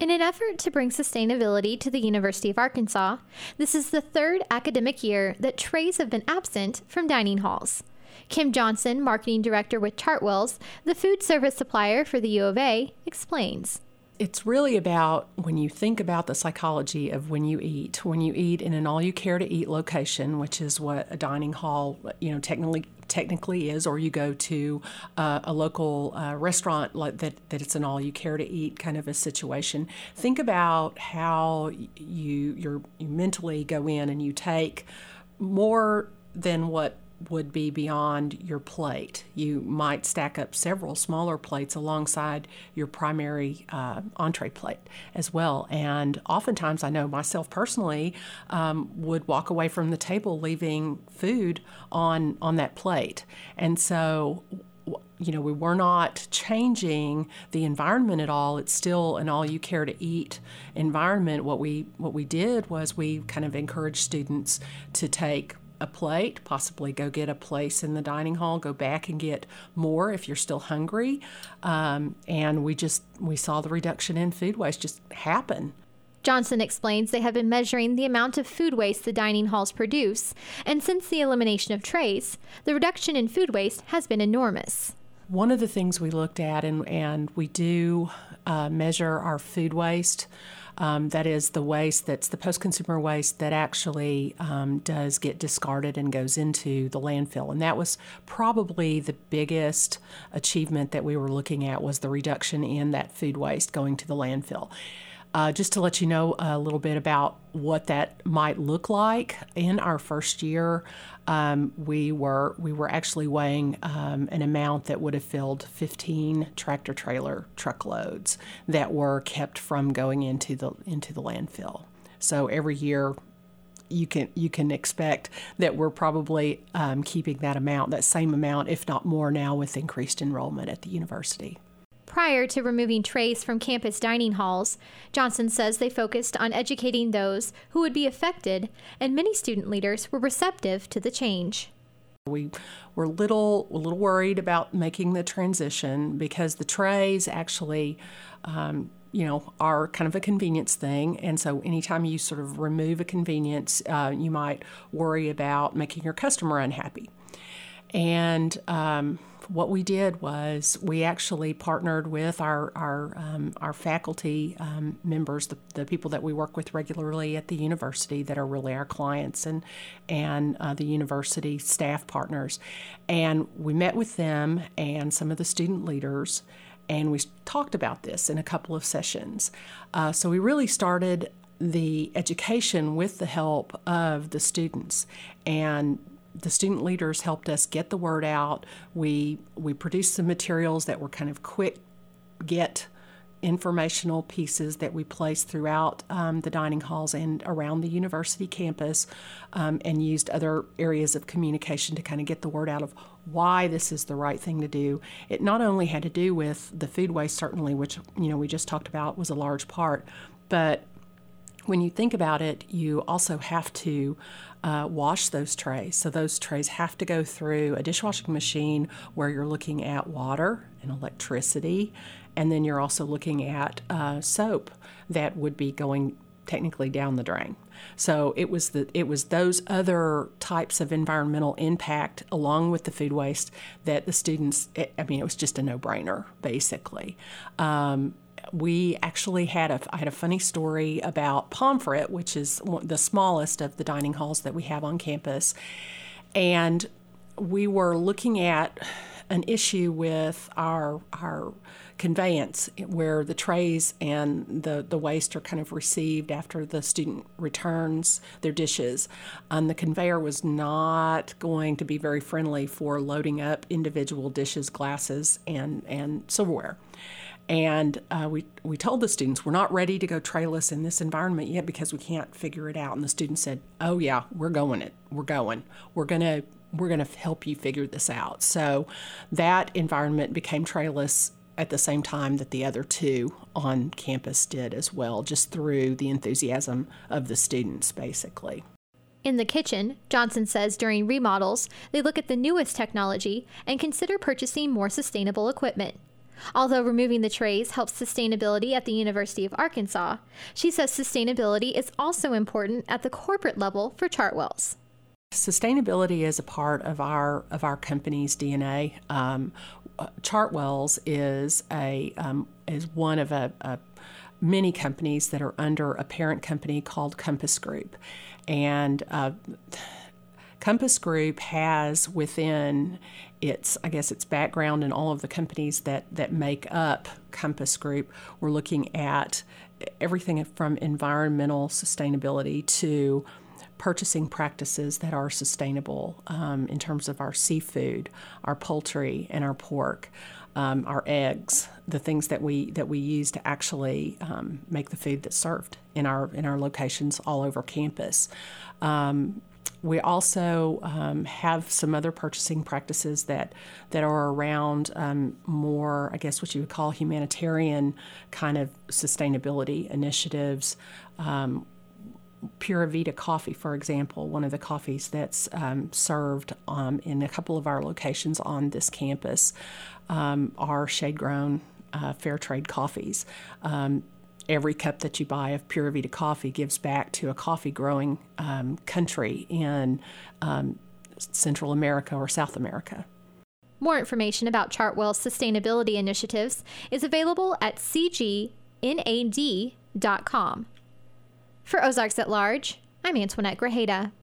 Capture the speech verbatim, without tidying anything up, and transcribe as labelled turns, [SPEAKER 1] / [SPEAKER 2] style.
[SPEAKER 1] In an effort to bring sustainability to the University of Arkansas, this is the third academic year that trays have been absent from dining halls. Kim Johnson, Marketing Director with Chartwells, the food service supplier for the U of A, explains.
[SPEAKER 2] It's really about when you think about the psychology of when you eat. When you eat in an all-you-care-to-eat location, which is what a dining hall, you know, technically technically is, or you go to uh, a local uh, restaurant like that, that it's an all-you-care-to-eat kind of a situation. Think about how you you're, you mentally go in and you take more than what would be beyond your plate. You might stack up several smaller plates alongside your primary uh, entree plate as well. And oftentimes, I know myself personally, um, would walk away from the table leaving food on, on that plate. And so, you know, we were not changing the environment at all. It's still an all-you-care-to-eat environment. What we what we did was we kind of encouraged students to take a plate, possibly go get a place in the dining hall, go back and get more if you're still hungry. Um, and we just, we saw the reduction in food waste just happen.
[SPEAKER 1] Johnson explains they have been measuring the amount of food waste the dining halls produce, and since the elimination of trays, the reduction in food waste has been enormous.
[SPEAKER 2] One of the things we looked at, and, and we do uh, measure our food waste, Um, that is the waste that's the post-consumer waste that actually um, does get discarded and goes into the landfill. And that was probably the biggest achievement that we were looking at, was the reduction in that food waste going to the landfill. Uh, just to let you know a little bit about what that might look like, in our first year, um, we were we were actually weighing um, an amount that would have filled fifteen tractor trailer truckloads that were kept from going into the into the landfill. So every year, you can you can expect that we're probably um, keeping that amount, that same amount, if not more now, with increased enrollment at the university.
[SPEAKER 1] Prior to removing trays from campus dining halls, Johnson says they focused on educating those who would be affected, and many student leaders were receptive to the change.
[SPEAKER 2] We were a little, a little worried about making the transition because the trays actually, um, you know, are kind of a convenience thing. And so anytime you sort of remove a convenience, uh, you might worry about making your customer unhappy. And um, what we did was we actually partnered with our our, um, our faculty um, members, the, the people that we work with regularly at the university that are really our clients, and and uh, the university staff partners. And we met with them and some of the student leaders, and we talked about this in a couple of sessions. Uh, so we really started the education with the help of the students, and the student leaders helped us get the word out. We we produced some materials that were kind of quick get informational pieces that we placed throughout um, the dining halls and around the university campus, um, and used other areas of communication to kind of get the word out of why this is the right thing to do. It not only had to do with the food waste, certainly, which, you know, we just talked about was a large part, but when you think about it, you also have to uh, wash those trays. So those trays have to go through a dishwashing machine where you're looking at water and electricity, and then you're also looking at uh, soap that would be going technically down the drain. So it was the it was those other types of environmental impact along with the food waste that the students, I mean, it was just a no-brainer, basically. Um, We actually had a, I had a funny story about Pomfret, which is the smallest of the dining halls that we have on campus. And we were looking at an issue with our our conveyance, where the trays and the, the waste are kind of received after the student returns their dishes. And the conveyor was not going to be very friendly for loading up individual dishes, glasses, and, and silverware. And uh, we we told the students, we're not ready to go trayless in this environment yet because we can't figure it out. And the students said, oh yeah, we're going it. We're going. We're gonna we're gonna help you figure this out. So that environment became trayless at the same time that the other two on campus did as well, just through the enthusiasm of the students, basically.
[SPEAKER 1] In the kitchen, Johnson says during remodels, they look at the newest technology and consider purchasing more sustainable equipment. Although removing the trays helps sustainability at the University of Arkansas, she says sustainability is also important at the corporate level for Chartwells.
[SPEAKER 2] Sustainability is a part of our of our company's D N A. Um, Chartwells is a um, is one of a, a many companies that are under a parent company called Compass Group, and uh, Compass Group has within its, I guess, its background and all of the companies that, that make up Compass Group. We're looking at everything from environmental sustainability to purchasing practices that are sustainable um, in terms of our seafood, our poultry, and our pork, um, our eggs, the things that we that we use to actually um, make the food that's served in our in our locations all over campus. Um, We also um, have some other purchasing practices that that are around um, more, I guess, what you would call humanitarian kind of sustainability initiatives. Um, Pura Vida coffee, for example, one of the coffees that's um, served um, in a couple of our locations on this campus um, are shade-grown uh, fair trade coffees. Um, Every cup that you buy of Pura Vida coffee gives back to a coffee growing um, country in um, Central America or South America.
[SPEAKER 1] More information about Chartwell's sustainability initiatives is available at c g n a d dot com. For Ozarks at Large, I'm Antoinette Grajeda.